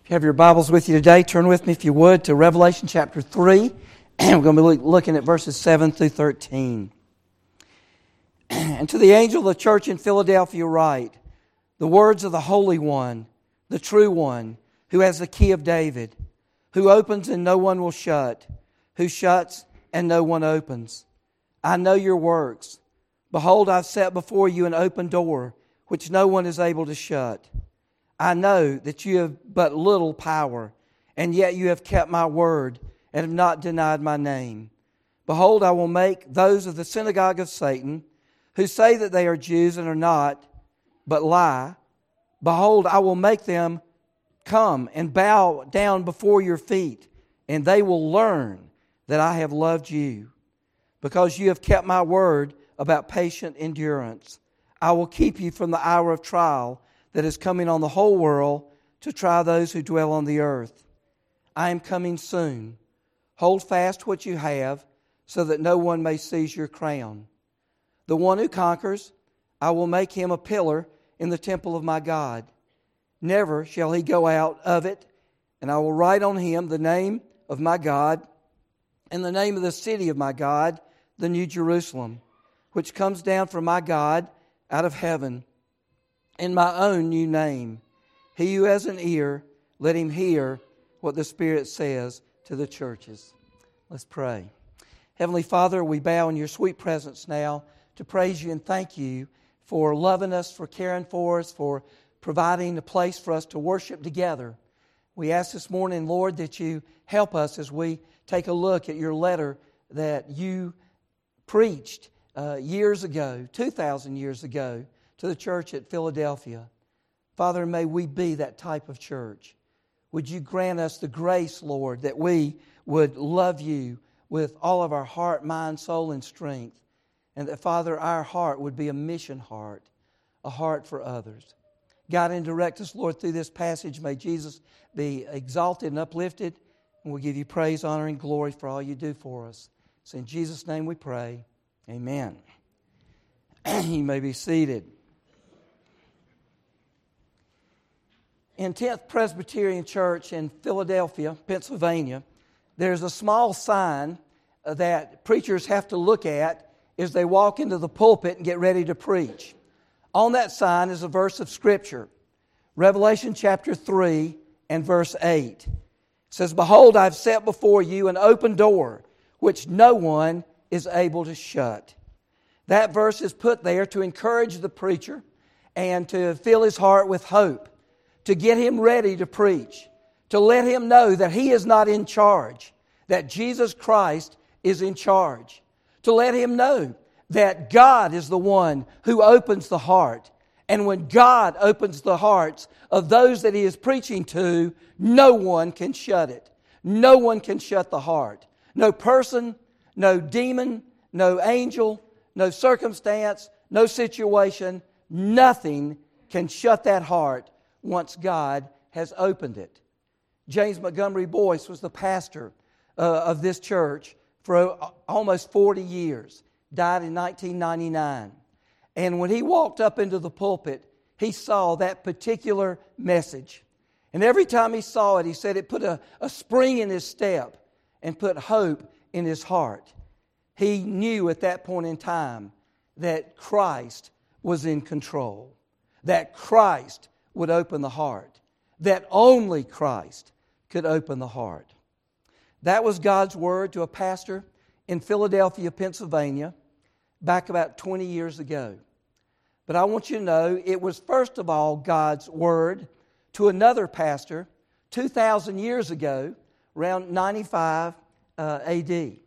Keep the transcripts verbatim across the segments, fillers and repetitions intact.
If you have your Bibles with you today, turn with me, if you would, to Revelation chapter three. And we're going to be looking at verses seven through thirteen. And to the angel of the church in Philadelphia write, the words of the Holy One, the true One, who has the key of David, who opens and no one will shut, who shuts and no one opens. I know your works. Behold, I've set before you an open door, which no one is able to shut. I know that you have but little power, and yet you have kept my word and have not denied my name. Behold, I will make those of the synagogue of Satan, who say that they are Jews and are not, but lie. Behold, I will make them come and bow down before your feet, and they will learn that I have loved you. Because you have kept my word about patient endurance, I will keep you from the hour of trial that is coming on the whole world to try those who dwell on the earth. I am coming soon. Hold fast what you have, so that no one may seize your crown. The one who conquers, I will make him a pillar in the temple of my God. Never shall he go out of it, and I will write on him the name of my God and the name of the city of my God, the New Jerusalem, which comes down from my God out of heaven, in my own new name. He who has an ear, let him hear what the Spirit says to the churches. Let's pray. Heavenly Father, we bow in your sweet presence now to praise you and thank you for loving us, for caring for us, for providing a place for us to worship together. We ask this morning, Lord, that you help us as we take a look at your letter that you preached uh, years ago, two thousand years ago, to the church at Philadelphia. Father, may we be that type of church. Would you grant us the grace, Lord, that we would love you with all of our heart, mind, soul, and strength. And that, Father, our heart would be a mission heart, a heart for others. Guide and direct us, Lord, through this passage. May Jesus be exalted and uplifted. And we'll give you praise, honor, and glory for all you do for us. So in Jesus' name we pray. Amen. You may be seated. In tenth Presbyterian Church in Philadelphia, Pennsylvania, there's a small sign that preachers have to look at as they walk into the pulpit and get ready to preach. On that sign is a verse of Scripture, Revelation chapter three and verse eight. It says, Behold, I've set before you an open door, which no one is able to shut. That verse is put there to encourage the preacher and to fill his heart with hope, to get him ready to preach, to let him know that he is not in charge, that Jesus Christ is in charge, to let him know that God is the one who opens the heart. And when God opens the hearts of those that he is preaching to, no one can shut it. No one can shut the heart. No person, no demon, no angel, no circumstance, no situation, nothing can shut that heart once God has opened it. James Montgomery Boyce was the pastor uh, of this church for almost forty years. Died in nineteen ninety-nine. And when he walked up into the pulpit, he saw that particular message. And every time he saw it, he said it put a, a spring in his step and put hope in his heart. He knew at that point in time that Christ was in control, that Christ would open the heart, that only Christ could open the heart. That was God's word to a pastor in Philadelphia, Pennsylvania, back about twenty years ago. But I want you to know it was first of all God's word to another pastor two thousand years ago, around ninety-five uh, A D.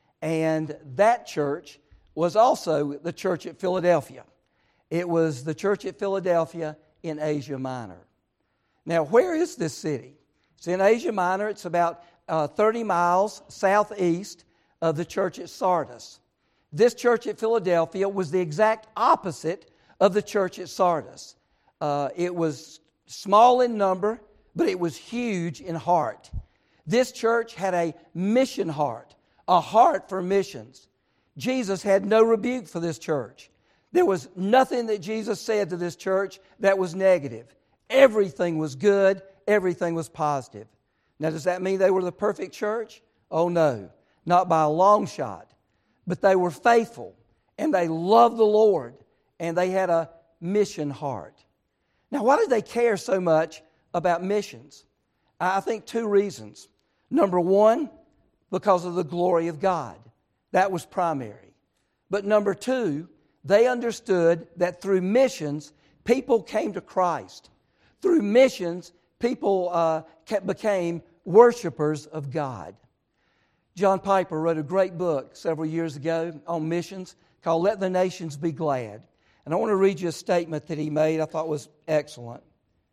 And that church was also the church at Philadelphia. It was the church at Philadelphia in Asia Minor. Now, where is this city? It's in Asia Minor. It's about uh, thirty miles southeast of the church at Sardis. This church at Philadelphia was the exact opposite of the church at Sardis. Uh, it was small in number, but it was huge in heart. This church had a mission heart, a heart for missions. Jesus had no rebuke for this church. There was nothing that Jesus said to this church that was negative. Everything was good. everything was positive. Now, does that mean they were the perfect church? Oh, no, not by a long shot. But they were faithful, and they loved the Lord, and they had a mission heart. Now, why did they care so much about missions? I think two reasons. Number one, because of the glory of God. That was primary. But number two, they understood that through missions, people came to Christ. Through missions, people uh, became worshipers of God. John Piper wrote a great book several years ago on missions called Let the Nations Be Glad. And I want to read you a statement that he made I thought was excellent.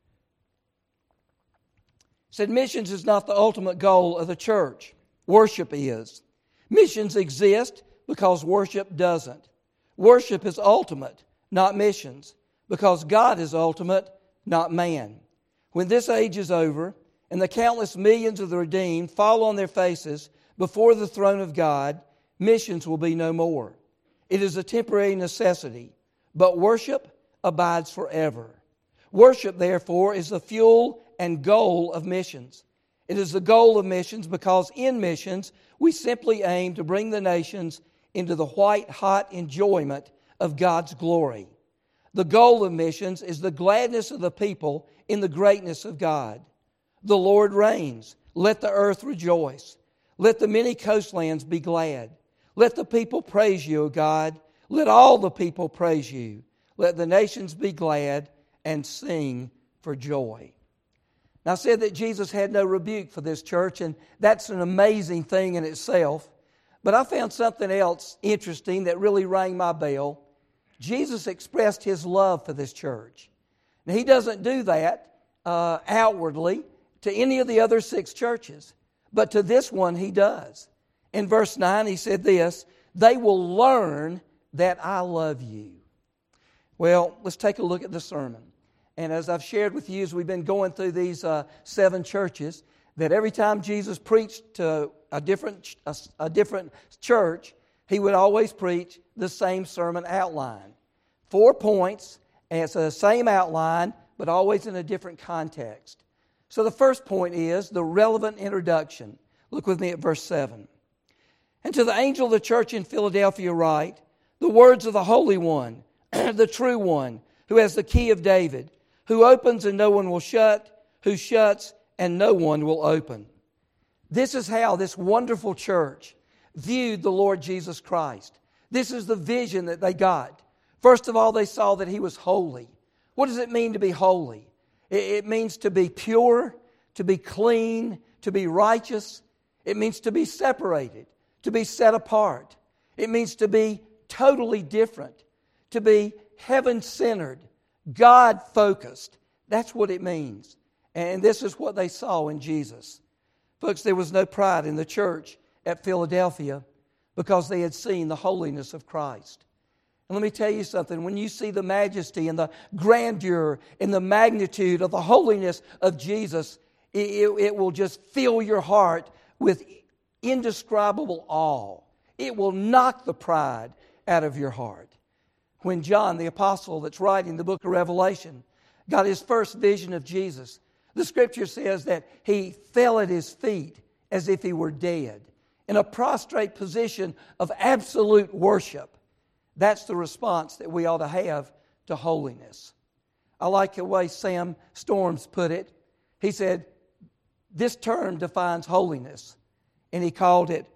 He said, missions is not the ultimate goal of the church. Worship is. Missions exist because worship doesn't. Worship is ultimate, not missions, because God is ultimate, not man. When this age is over and the countless millions of the redeemed fall on their faces before the throne of God, missions will be no more. It is a temporary necessity, but worship abides forever. Worship, therefore, is the fuel and goal of missions. It is the goal of missions because in missions, we simply aim to bring the nations into the white-hot enjoyment of God's glory. The goal of missions is the gladness of the people in the greatness of God. The Lord reigns. Let the earth rejoice. Let the many coastlands be glad. Let the people praise you, O God. Let all the people praise you. Let the nations be glad and sing for joy. Now, I said that Jesus had no rebuke for this church, and that's an amazing thing in itself. But I found something else interesting that really rang my bell. Jesus expressed His love for this church. Now, He doesn't do that uh, outwardly to any of the other six churches, but to this one He does. In verse nine, He said this, they will learn that I love you. Well, let's take a look at the sermon. And as I've shared with you as we've been going through these uh, seven churches, that every time Jesus preached to a different, a, a different church, He would always preach the same sermon outline. Four points, and it's the same outline, but always in a different context. So the first point is the relevant introduction. Look with me at verse seven. And to the angel of the church in Philadelphia write, the words of the Holy One, the true One, who has the key of David, who opens and no one will shut, who shuts and no one will open. This is how this wonderful church viewed the Lord Jesus Christ. This is the vision that they got. First of all, they saw that He was holy. What does it mean to be holy? It means to be pure, to be clean, to be righteous. It means to be separated, to be set apart. It means to be totally different, to be heaven-centered, God-focused. That's what it means. And this is what they saw in Jesus. Folks, there was no pride in the church at Philadelphia because they had seen the holiness of Christ. And let me tell you something. When you see the majesty and the grandeur and the magnitude of the holiness of Jesus, it, it, it will just fill your heart with indescribable awe. It will knock the pride out of your heart. When John, the apostle that's writing the book of Revelation, got his first vision of Jesus, the Scripture says that he fell at His feet as if He were dead, in a prostrate position of absolute worship. That's the response that we ought to have to holiness. I like the way Sam Storms put it. He said, this term defines holiness, and he called it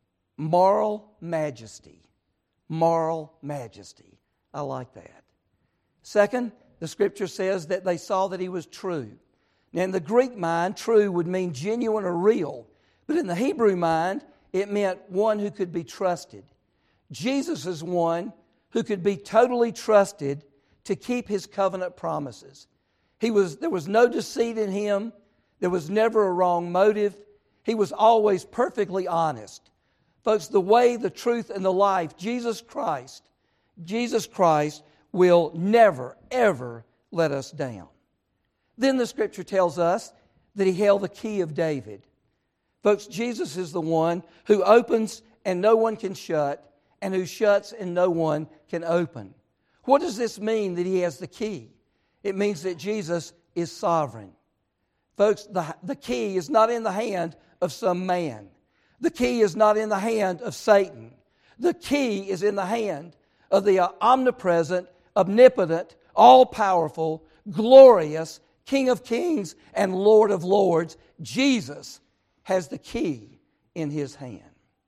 moral majesty. Moral majesty. I like that. Second, the Scripture says that they saw that He was true. Now, in the Greek mind, true would mean genuine or real. But in the Hebrew mind, it meant one who could be trusted. Jesus is one who could be totally trusted to keep His covenant promises. He was, there was no deceit in Him. There was never a wrong motive. He was always perfectly honest. Folks, the way, the truth, and the life, Jesus Christ, Jesus Christ will never, ever let us down. Then the Scripture tells us that He held the key of David. Folks, Jesus is the one who opens and no one can shut, and who shuts and no one can open. What does this mean that He has the key? It means that Jesus is sovereign. Folks, the, the key is not in the hand of some man. The key is not in the hand of Satan. The key is in the hand of the omnipresent, omnipotent, all-powerful, glorious King of kings and Lord of lords. Jesus has the key in His hand.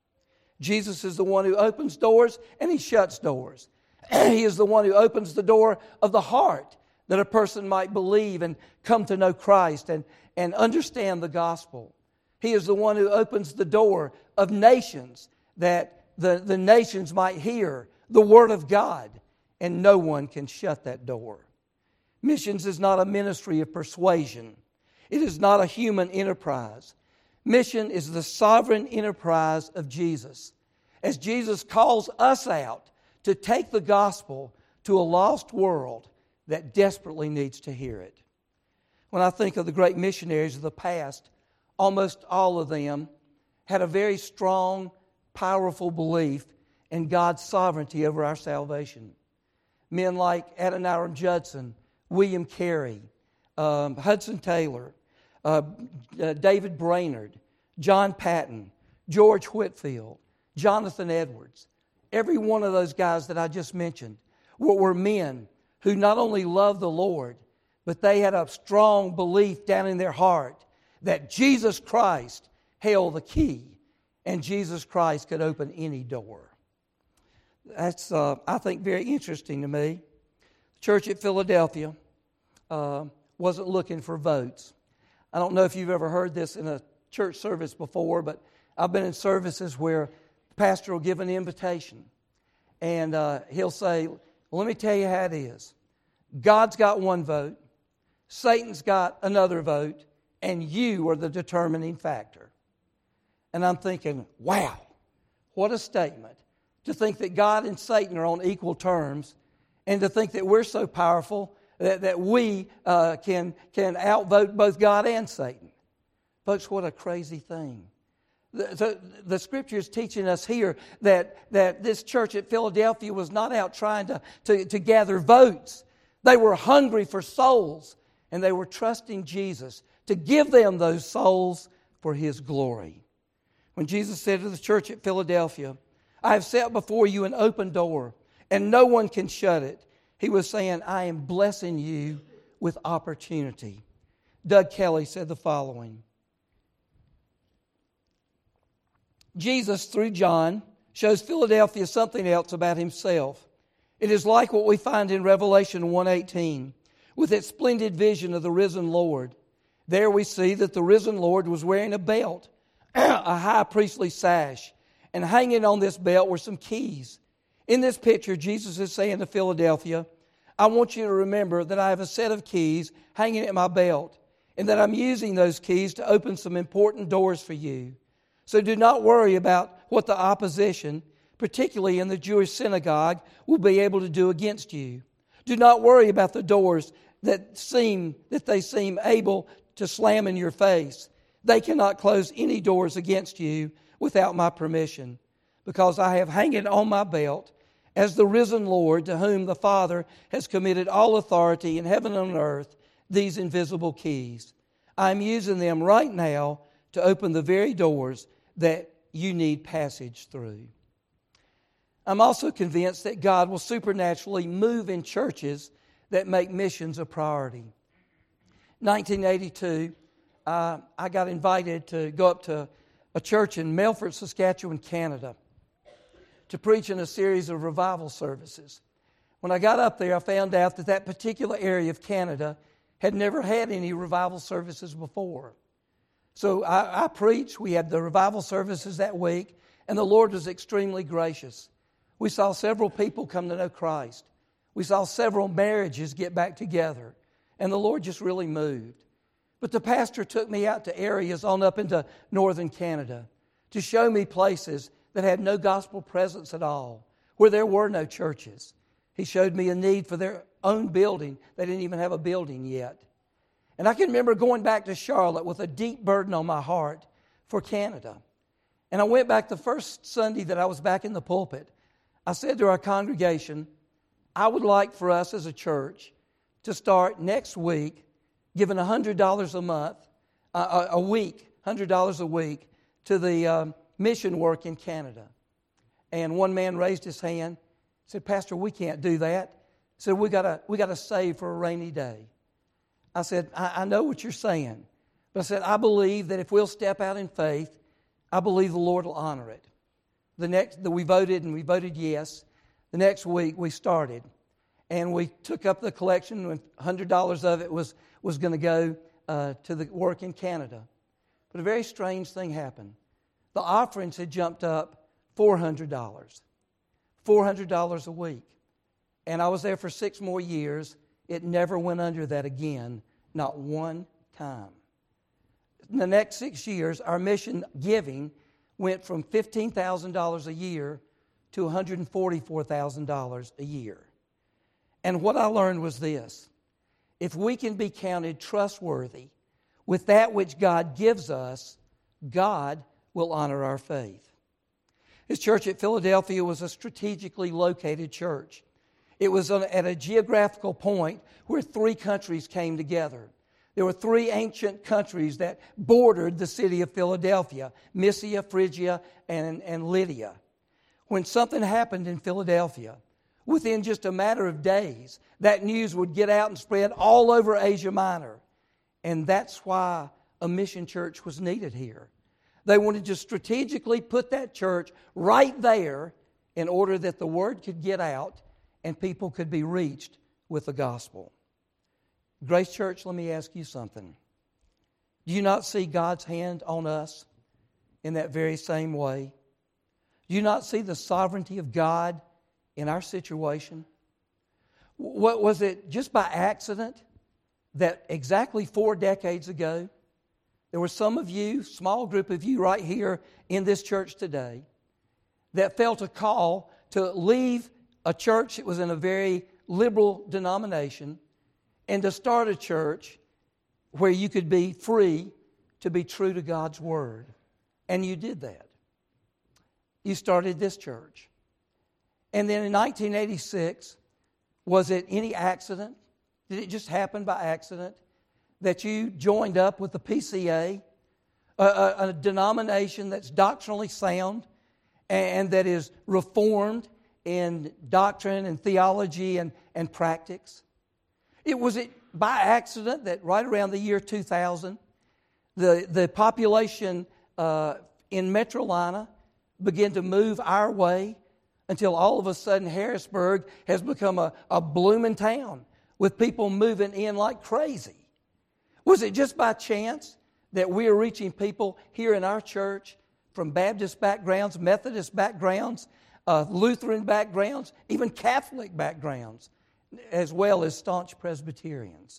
Jesus is the one who opens doors and He shuts doors. He is the one who opens the door of the heart that a person might believe and come to know Christ and, and understand the gospel. He is the one who opens the door of nations that the, the nations might hear the Word of God, and no one can shut that door. Missions is not a ministry of persuasion. It is not a human enterprise. Mission is the sovereign enterprise of Jesus. As Jesus calls us out to take the gospel to a lost world that desperately needs to hear it. When I think of the great missionaries of the past, almost all of them had a very strong, powerful belief in God's sovereignty over our salvation. Men like Adoniram Judson, William Carey, um, Hudson Taylor, uh, uh, David Brainerd, John Patton, George Whitefield, Jonathan Edwards. Every one of those guys that I just mentioned were, were men who not only loved the Lord, but they had a strong belief down in their heart that Jesus Christ held the key and Jesus Christ could open any door. That's, uh, I think, very interesting to me. The church at Philadelphia uh, wasn't looking for votes. I don't know if you've ever heard this in a church service before, but I've been in services where the pastor will give an invitation. And uh, he'll say, well, let me tell you how it is. God's got one vote. Satan's got another vote. And you are the determining factor. And I'm thinking, wow, what a statement. To think that God and Satan are on equal terms, and to think that we're so powerful that, that we uh, can, can outvote both God and Satan. Folks, what a crazy thing. The, the, the Scripture is teaching us here that, that this church at Philadelphia was not out trying to, to, to gather votes. They were hungry for souls, and they were trusting Jesus to give them those souls for His glory. When Jesus said to the church at Philadelphia, I have set before you an open door, and no one can shut it, He was saying, I am blessing you with opportunity. Doug Kelly said the following. Jesus, through John, shows Philadelphia something else about Himself. It is like what we find in Revelation one eighteen, with its splendid vision of the risen Lord. There we see that the risen Lord was wearing a belt, a high priestly sash, and hanging on this belt were some keys. In this picture, Jesus is saying to Philadelphia, I want you to remember that I have a set of keys hanging at my belt, and that I'm using those keys to open some important doors for you. So do not worry about what the opposition, particularly in the Jewish synagogue, will be able to do against you. Do not worry about the doors that seem that they seem able to slam in your face. They cannot close any doors against you without my permission, because I have hanging on my belt as the risen Lord, to whom the Father has committed all authority in heaven and on earth, these invisible keys. I am using them right now to open the very doors that you need passage through. I'm also convinced that God will supernaturally move in churches that make missions a priority. nineteen eighty-two, uh, I got invited to go up to a church in Melfort, Saskatchewan, Canada, to preach in a series of revival services. When I got up there, I found out that that particular area of Canada had never had any revival services before. So I, I preached. We had the revival services that week, and the Lord was extremely gracious. We saw several people come to know Christ. We saw several marriages get back together, and the Lord just really moved. But the pastor took me out to areas on up into northern Canada to show me places that had no gospel presence at all, where there were no churches. He showed me a need for their own building. They didn't even have a building yet. And I can remember going back to Charlotte with a deep burden on my heart for Canada. And I went back the first Sunday that I was back in the pulpit. I said to our congregation, I would like for us as a church to start next week giving one hundred dollars a month a, a week, one hundred dollars a week, to the um, mission work in Canada. And one man raised his hand, said, Pastor, we can't do that. He said, we gotta, we gotta save for a rainy day. I said, I, I know what you're saying. But I said, I believe that if we'll step out in faith, I believe the Lord will honor it. The next, the, we voted and we voted yes. The next week we started. And we took up the collection, and one hundred dollars of it was, was going to go uh, to the work in Canada. But a very strange thing happened. The offerings had jumped up four hundred dollars. four hundred dollars a week. And I was there for six more years. It never went under that again, not one time. In the next six years, our mission giving went from fifteen thousand dollars a year to one hundred forty-four thousand dollars a year. And what I learned was this: if we can be counted trustworthy with that which God gives us, God will honor our faith. His church at Philadelphia was a strategically located church. It was at a geographical point where three countries came together. There were three ancient countries that bordered the city of Philadelphia: Mysia, Phrygia, and, and Lydia. When something happened in Philadelphia, within just a matter of days, that news would get out and spread all over Asia Minor. And that's why a mission church was needed here. They wanted to strategically put that church right there in order that the word could get out and people could be reached with the gospel. Grace Church, let me ask you something. Do you not see God's hand on us in that very same way? Do you not see the sovereignty of God in our situation? What was it just by accident that exactly four decades ago, there were some of you, small group of you right here in this church today, that felt a call to leave a church that was in a very liberal denomination and to start a church where you could be free to be true to God's Word. And you did that. You started this church. And then in nineteen eighty-six, was it any accident? Did it just happen by accident that you joined up with the P C A, a, a, a denomination that's doctrinally sound and that is reformed in doctrine and theology and, and practice? It was it by accident that right around the year two thousand, the, the population uh, in Metrolina began to move our way until all of a sudden Harrisburg has become a, a blooming town with people moving in like crazy. Was it just by chance that we are reaching people here in our church from Baptist backgrounds, Methodist backgrounds, uh, Lutheran backgrounds, even Catholic backgrounds, as well as staunch Presbyterians?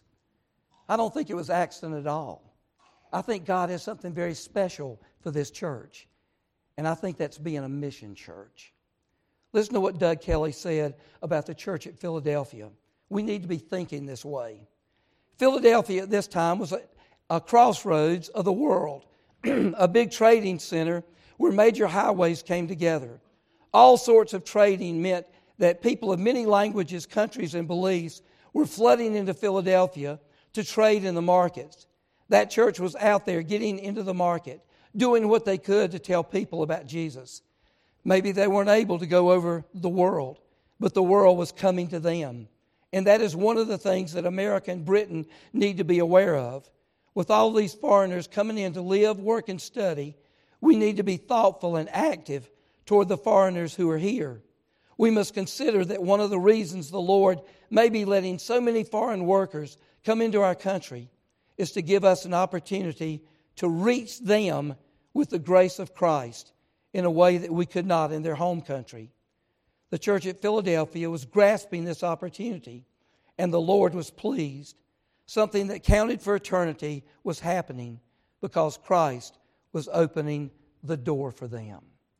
I don't think it was accident at all. I think God has something very special for this church. And I think that's being a mission church. Listen to what Doug Kelly said about the church at Philadelphia. We need to be thinking this way. Philadelphia at this time was a, a crossroads of the world, a big trading center where major highways came together. All sorts of trading meant that people of many languages, countries, and beliefs were flooding into Philadelphia to trade in the markets. That church was out there getting into the market, doing what they could to tell people about Jesus. Maybe they weren't able to go over the world, but the world was coming to them. And that is one of the things that America and Britain need to be aware of. With all these foreigners coming in to live, work, and study, we need to be thoughtful and active toward the foreigners who are here. We must consider that one of the reasons the Lord may be letting so many foreign workers come into our country is to give us an opportunity to reach them with the grace of Christ in a way that we could not in their home country. The church at Philadelphia was grasping this opportunity, and the Lord was pleased. Something that counted for eternity was happening because Christ was opening the door for them.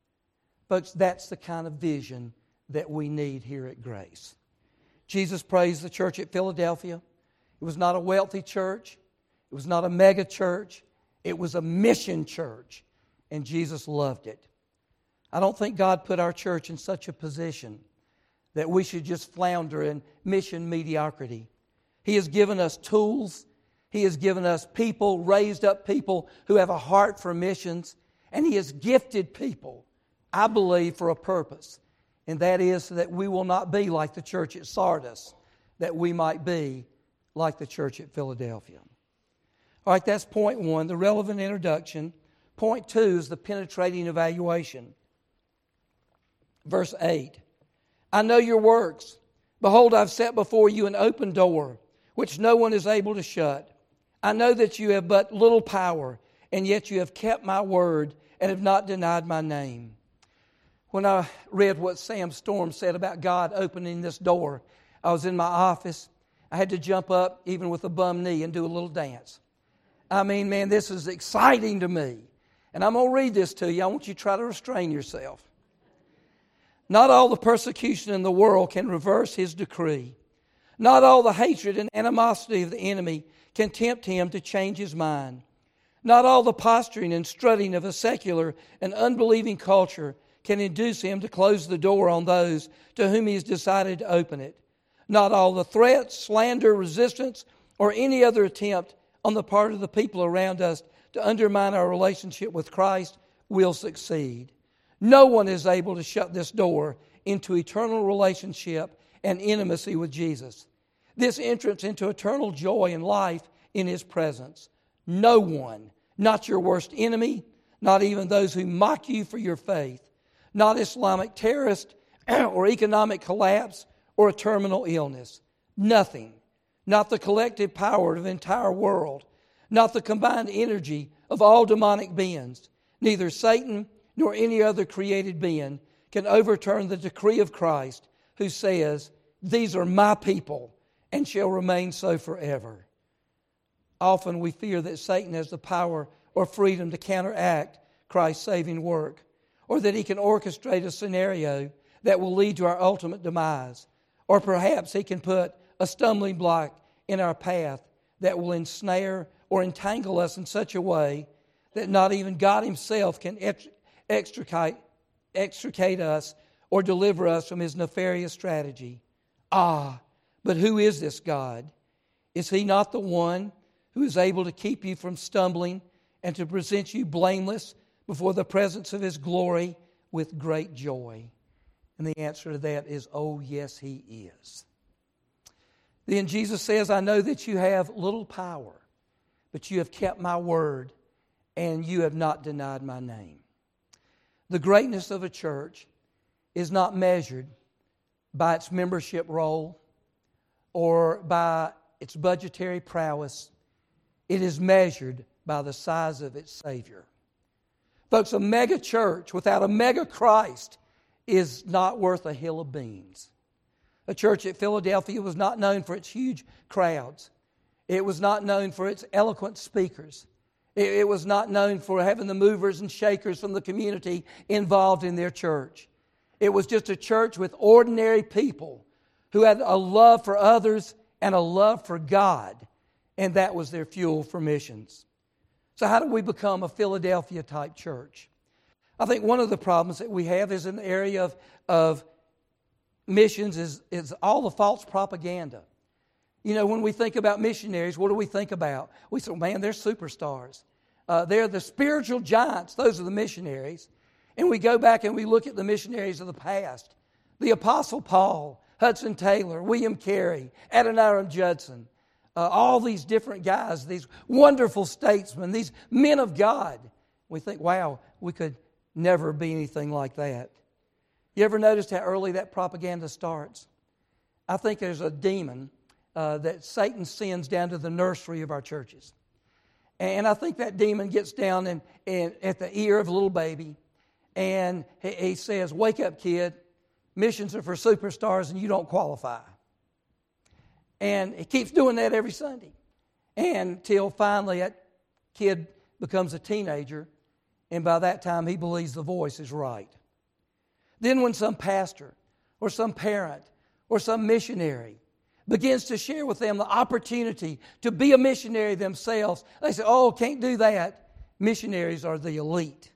Folks, that's the kind of vision that we need here at Grace. Jesus praised the church at Philadelphia. It was not a wealthy church. It was not a mega church. It was a mission church, and Jesus loved it. I don't think God put our church in such a position that we should just flounder in mission mediocrity. He has given us tools. He has given us people, raised up people who have a heart for missions. And He has gifted people, I believe, for a purpose. And that is so that we will not be like the church at Sardis, that we might be like the church at Philadelphia. All right, that's point one, the relevant introduction. Point two is the penetrating evaluation. Verse eight. I know your works. Behold, I've set before you an open door, which no one is able to shut. I know that you have but little power, and yet you have kept my word and have not denied my name. When I read what Sam Storm said about God opening this door, I was in my office. I had to jump up, even with a bum knee, and do a little dance. I mean, man, this is exciting to me. And I'm going to read this to you. I want you to try to restrain yourself. Not all the persecution in the world can reverse His decree. Not all the hatred and animosity of the enemy can tempt Him to change His mind. Not all the posturing and strutting of a secular and unbelieving culture can induce Him to close the door on those to whom He has decided to open it. Not all the threats, slander, resistance, or any other attempt on the part of the people around us to undermine our relationship with Christ will succeed. No one is able to shut this door into eternal relationship and intimacy with Jesus. This entrance into eternal joy and life in His presence. No one, not your worst enemy, not even those who mock you for your faith, not Islamic terrorist or economic collapse or a terminal illness. Nothing, not the collective power of the entire world, not the combined energy of all demonic beings, neither Satan nor any other created being can overturn the decree of Christ, who says, "These are my people and shall remain so forever." Often we fear that Satan has the power or freedom to counteract Christ's saving work, or that he can orchestrate a scenario that will lead to our ultimate demise, or perhaps he can put a stumbling block in our path that will ensnare or entangle us in such a way that not even God Himself can extricate, extricate us or deliver us from His nefarious strategy. Ah, but who is this God? Is He not the one who is able to keep you from stumbling and to present you blameless before the presence of His glory with great joy? And the answer to that is, oh yes, He is. Then Jesus says, I know that you have little power, but you have kept my word and you have not denied my name. The greatness of a church is not measured by its membership roll or by its budgetary prowess. It is measured by the size of its Savior. Folks, a mega church without a mega Christ is not worth a hill of beans. A church at Philadelphia was not known for its huge crowds. It was not known for its eloquent speakers. It, it was not known for having the movers and shakers from the community involved in their church. It was just a church with ordinary people who had a love for others and a love for God, and that was their fuel for missions. So how do we become a Philadelphia-type church? I think one of the problems that we have is in the area of, of missions is, is all the false propaganda. You know, when we think about missionaries, what do we think about? We say, man, they're superstars. Uh, they're the spiritual giants. Those are the missionaries. And we go back and we look at the missionaries of the past. The Apostle Paul, Hudson Taylor, William Carey, Adoniram Judson. Uh, all these different guys, these wonderful statesmen, these men of God. We think, wow, we could never be anything like that. You ever noticed how early that propaganda starts? I think there's a demon uh, that Satan sends down to the nursery of our churches. And I think that demon gets down and, and at the ear of a little baby, and he, he says, wake up, kid. Missions are for superstars and you don't qualify. And he keeps doing that every Sunday. Until finally that kid becomes a teenager, and by that time he believes the voice is right. Then when some pastor or some parent or some missionary begins to share with them the opportunity to be a missionary themselves, they say, oh, can't do that. Missionaries are the elite.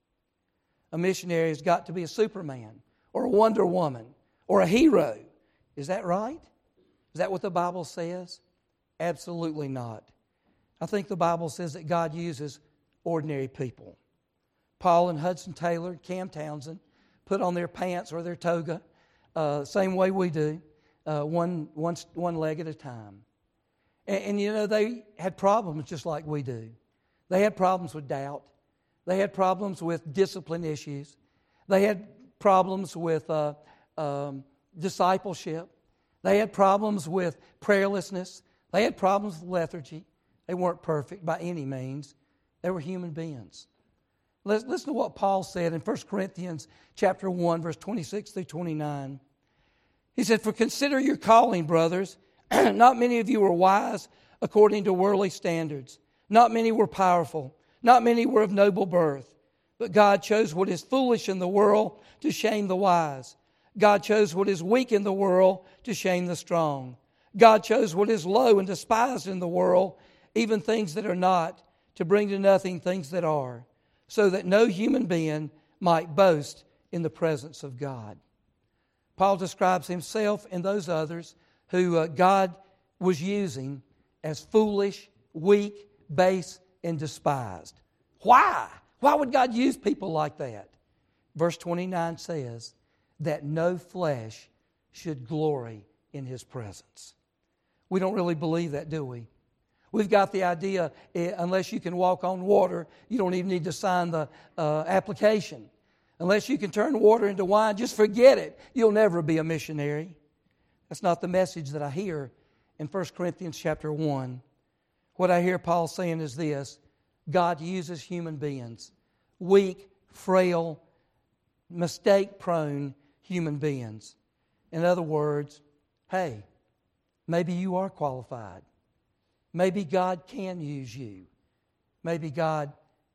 A missionary has got to be a Superman or a Wonder Woman or a hero. Is that right? Is that what the Bible says? Absolutely not. I think the Bible says that God uses ordinary people. Paul and Hudson Taylor, Cam Townsend, put on their pants or their toga, uh, same way we do, uh, one, one, one leg at a time. And, and, you know, they had problems just like we do. They had problems with doubt. They had problems with discipline issues. They had problems with uh, um, discipleship. They had problems with prayerlessness. They had problems with lethargy. They weren't perfect by any means. They were human beings. Let's listen to what Paul said in First Corinthians chapter one, verse twenty-six through twenty-nine. He said, "For consider your calling, brothers. Not many of you were wise according to worldly standards. Not many were powerful. Not many were of noble birth. But God chose what is foolish in the world to shame the wise. God chose what is weak in the world to shame the strong. God chose what is low and despised in the world, even things that are not, to bring to nothing things that are, so that no human being might boast in the presence of God." Paul describes himself and those others who uh, God was using as foolish, weak, base, and despised. Why? Why would God use people like that? Verse twenty-nine says that no flesh should glory in His presence. We don't really believe that, do we? We've got the idea, eh, unless you can walk on water, you don't even need to sign the uh, application. Unless you can turn water into wine, just forget it. You'll never be a missionary. That's not the message that I hear in First Corinthians chapter one. What I hear Paul saying is this: God uses human beings, weak, frail, mistake-prone human beings. In other words, hey, maybe you are qualified. Maybe God can use you. Maybe God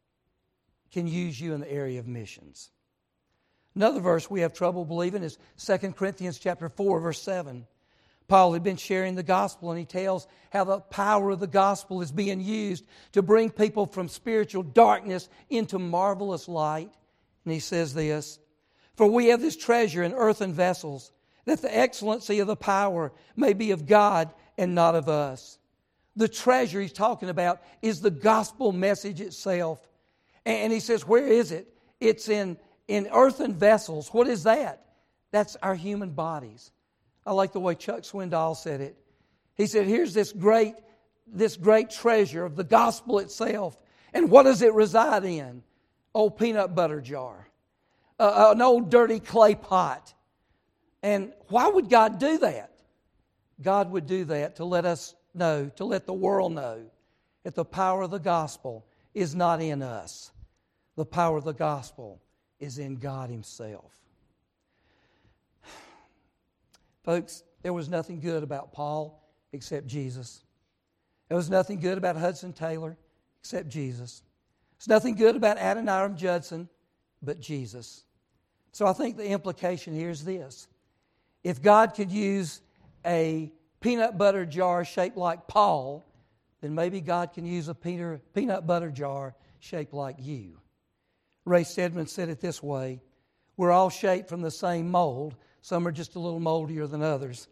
can use you in the area of missions. Another verse we have trouble believing is Second Corinthians chapter four, verse seven. Paul had been sharing the gospel, and he tells how the power of the gospel is being used to bring people from spiritual darkness into marvelous light. And he says this: "For we have this treasure in earthen vessels, that the excellency of the power may be of God and not of us." The treasure he's talking about is the gospel message itself. And he says, where is it? It's in, in earthen vessels. What is that? That's our human bodies. I like the way Chuck Swindoll said it. He said, here's this great, this great treasure of the gospel itself. And what does it reside in? Old peanut butter jar. Uh, an old dirty clay pot. And why would God do that? God would do that to let us know, to let the world know that the power of the gospel is not in us. The power of the gospel is in God Himself. Folks, there was nothing good about Paul except Jesus. There was nothing good about Hudson Taylor except Jesus. There's nothing good about Adoniram Judson but Jesus. So I think the implication here is this: if God could use a peanut butter jar shaped like Paul, then maybe God can use a peanut butter jar shaped like you. Ray Stedman said it this way: we're all shaped from the same mold. Some are just a little moldier than others.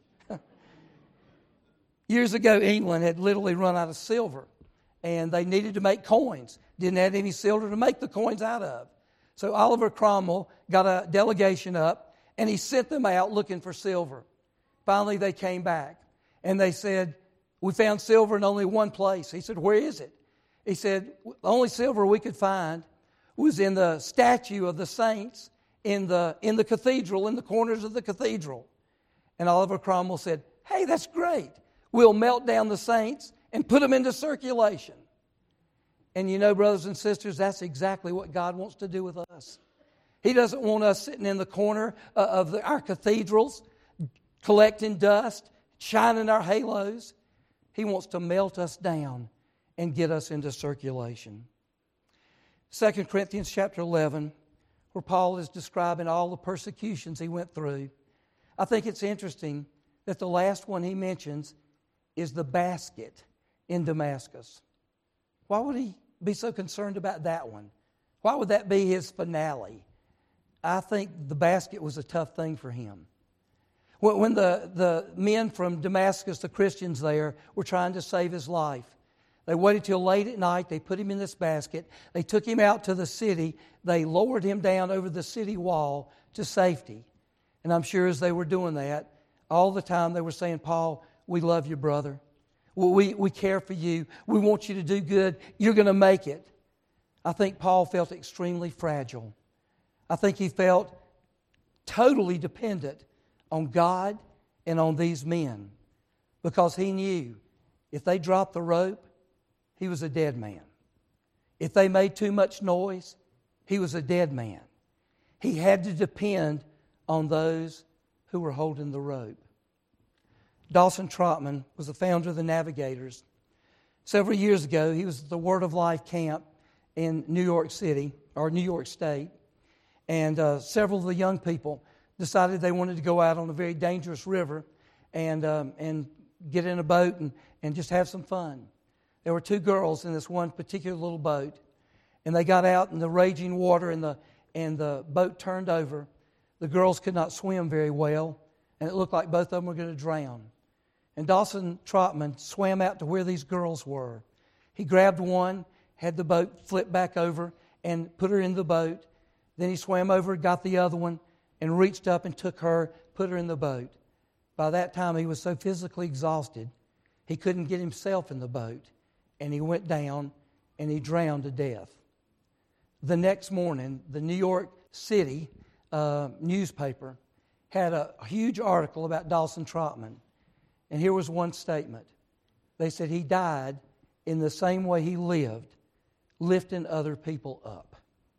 Years ago, England had literally run out of silver, and they needed to make coins. Didn't have any silver to make the coins out of. So Oliver Cromwell got a delegation up, and he sent them out looking for silver. Finally, they came back, and they said, we found silver in only one place. He said, where is it? He said, the only silver we could find was in the statue of the saints in the, in the cathedral, in the corners of the cathedral. And Oliver Cromwell said, hey, that's great. We'll melt down the saints and put them into circulation. And you know, brothers and sisters, that's exactly what God wants to do with us. He doesn't want us sitting in the corner of the, our cathedrals, collecting dust, shining our halos. He wants to melt us down and get us into circulation. Second Corinthians chapter eleven, where Paul is describing all the persecutions he went through. I think it's interesting that the last one he mentions is the basket in Damascus. Why would he be so concerned about that one? Why would that be his finale? I think the basket was a tough thing for him. When the, the men from Damascus, the Christians there, were trying to save his life, They waited till late at night. They put him in this basket. They took him out to the city. They lowered him down over the city wall to safety. And I'm sure as they were doing that, all the time they were saying, Paul, we love you, brother. We, we care for you. We want you to do good. You're going to make it. I think Paul felt extremely fragile. I think he felt totally dependent on God and on these men because he knew if they dropped the rope, he was a dead man. If they made too much noise, he was a dead man. He had to depend on those who were holding the rope. Dawson Trotman was the founder of the Navigators. Several years ago, he was at the Word of Life camp in New York City, or New York State, and uh, several of the young people decided they wanted to go out on a very dangerous river and um, and get in a boat and, and just have some fun. There were two girls in this one particular little boat, and they got out in the raging water, and the and the boat turned over. The girls could not swim very well, and it looked like both of them were going to drown. And Dawson Trotman swam out to where these girls were. He grabbed one, had the boat flip back over, and put her in the boat. Then he swam over, got the other one, and reached up and took her, put her in the boat. By that time, he was so physically exhausted, he couldn't get himself in the boat. And he went down, and he drowned to death. The next morning, the New York City uh, newspaper had a huge article about Dawson Trotman. And here was one statement. They said he died in the same way he lived, lifting other people up.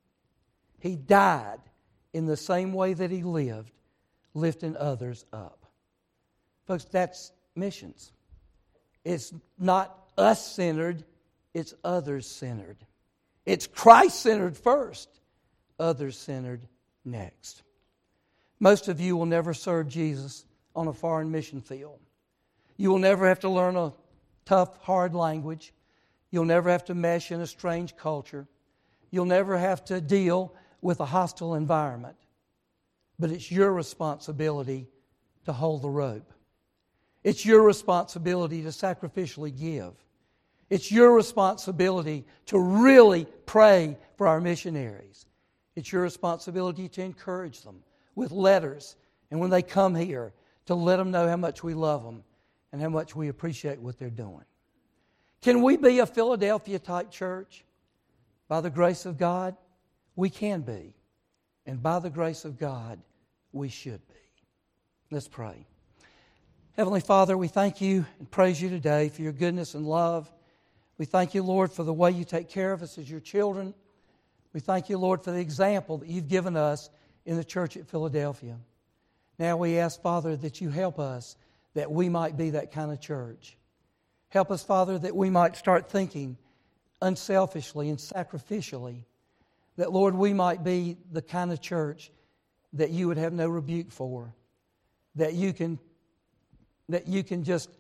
He died in the same way that he lived, lifting others up. Folks, that's missions. It's not us-centered, it's others-centered. It's Christ-centered first, others-centered next. Most of you will never serve Jesus on a foreign mission field. You will never have to learn a tough, hard language. You'll never have to mesh in a strange culture. You'll never have to deal with a hostile environment. But it's your responsibility to hold the rope. It's your responsibility to sacrificially give. It's your responsibility to really pray for our missionaries. It's your responsibility to encourage them with letters, and when they come here, to let them know how much we love them and how much we appreciate what they're doing. Can we be a Philadelphia-type church? By the grace of God, we can be. And by the grace of God, we should be. Let's pray. Heavenly Father, we thank you and praise you today for your goodness and love. We thank you, Lord, for the way you take care of us as your children. We thank you, Lord, for the example that you've given us in the church at Philadelphia. Now we ask, Father, that you help us that we might be that kind of church. Help us, Father, that we might start thinking unselfishly and sacrificially. That, Lord, we might be the kind of church that you would have no rebuke for. That you can, that you can just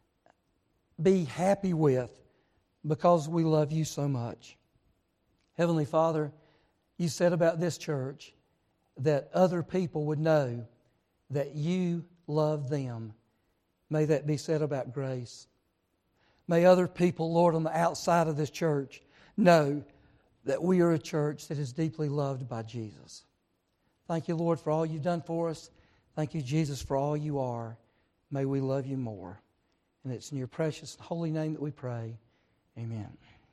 be happy with because we love you so much. Heavenly Father, you said about this church that other people would know that you love them. May that be said about Grace. May other people, Lord, on the outside of this church know that we are a church that is deeply loved by Jesus. Thank you, Lord, for all you've done for us. Thank you, Jesus, for all you are. May we love you more. And it's in your precious and holy name that we pray. Amen.